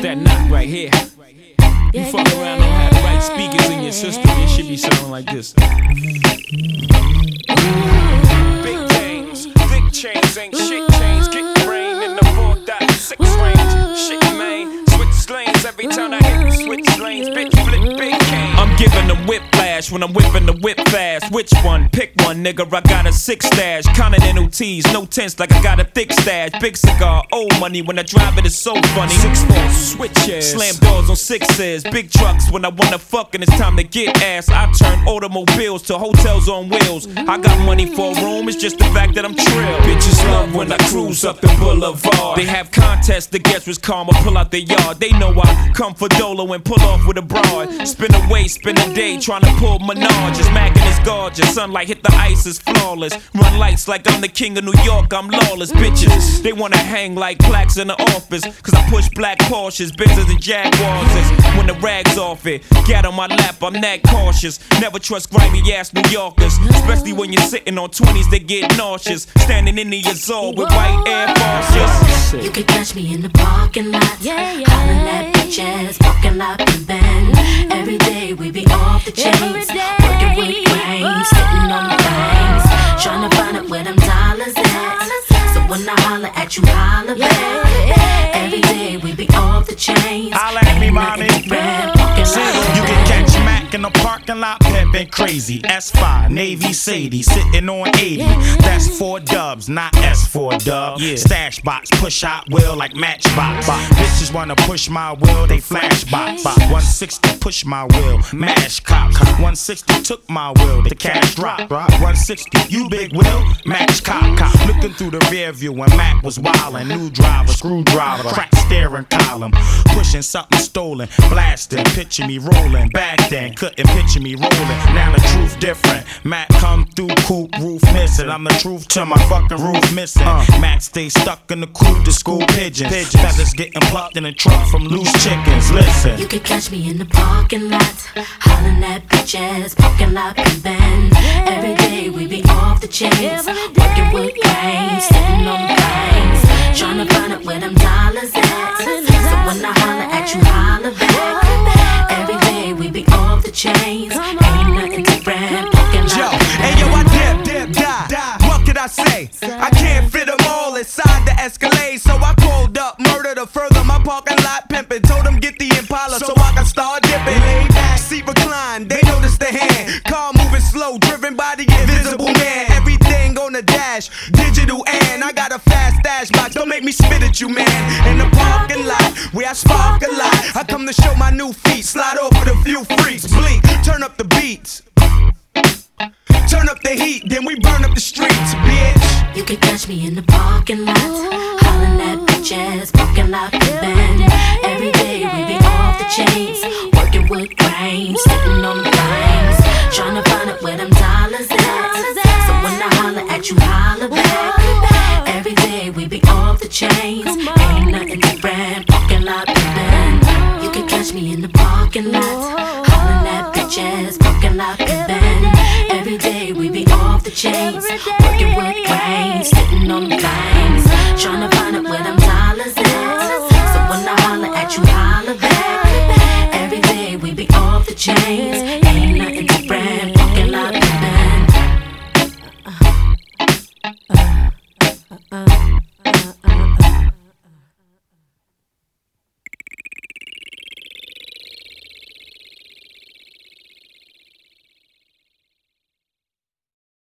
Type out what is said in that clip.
that knock right here. You fuck around, don't have the right speakers in your system, it should be sounding like this. Big chains, thick chains, ain't shit chains. Get brain in the 4.6 range. Shit, man, switch lanes every time I hit the switch lanes. Bitch, flip big cane. I'm giving them whiplash when I'm whipping the whip fast. Which one? Pick one, nigga. I got a 6 stash. Continental tees, no tints like I got a thick stash. Big cigar, old money when I drive it, it's so funny. 6'4", switches, slam doors on 6s. Big trucks when I wanna fuck and it's time to get ass. I turn automobiles to hotels on wheels. I got money for a room, it's just the fact that I'm trill. Bitches love when I cruise up the boulevard. They have contests to guess which car I'ma pull out the yard. They know I come for Dolo and pull off with a broad. Spin away, spend a day trying to pull Menage. Mackin' is gorgeous, sunlight hit the ice is flawless. Run lights like I'm the king of New York, I'm lawless. Bitches, they wanna hang like plaques in the office. Cause I push black Porsches, Benzes and Jaguars. When the rag's off it, get on my lap, I'm that cautious. Never trust grimy ass New Yorkers, especially when you're sitting on 20s, they get nauseous. Standing in the Azor with white Air Forces. You can catch me in the parking lot, hollering at bitches, parking lot and bend. Every day we be off the chains, working with brains, sitting on the things, trying to find out where them dollars at. So when I holler at you, holler back. Every day we be off the chains. Holler at me, mommy. You can catch Mac in the parking lot, pimpin' crazy. S5, Navy Sadie, sitting on 80. That's 4 dubs, not S4 dub. Stash box, push Hot Wheel like Matchbox. Bitches wanna push my wheel, they flash box. 160 push my wheel, mash cop. 160 took my wheel, the cash drop. 160, you big wheel, match cop. Looking through the rear view when Mac was wildin'. New driver, screwdriver, crack steering column. Pushing something stolen, blasting, picture me rolling. Back then, couldn't picture me rolling. Now the truth different. Mac come through, coupe, roof missing. I'm the truth till my fucking roof missing. Mac stay stuck in the coop, the school pigeons. Feathers getting plucked in the trunk from loose chickens. Listen. You can catch me in the parking lot, hollering at bitches, parking lot and bend. Every day we be off the chains, working with grains, sitting on the things, trying to find out where them dollars at. So when I holler at you, holler back. Every day we be off the chains, ain't nothing different. Parking lot. Yo, hey yo, I dip, die. What could I say? I can't fit them all inside the Escalade, so I pulled up, murder to further my parking lot pimpin'. Told them get the Impala so I can start dipping. Lay back, seat recline, they notice the hand. Car moving slow, driven by the invisible man. Everything on the dash, digital and I got a fast stash box. Don't make me spit at you, man. In the parking lot, where I spark a lot. I come to show my new feet, slide over with a few freaks. Blink, turn up the beats. Turn up the heat, then we burn up the streets, bitch. You can catch me in the parking lot, hollering at bitches, parking lot and bend. Every day we be off the chains, working with grains, sitting on the things, trying to find out where them dollars at. So when I holler at you, holler back. Every day we be off the chains, ain't nothing different, parking lot and bend. You can catch me in the parking lot, hollering at bitches, parking lot and bend. Every day we be off the chains,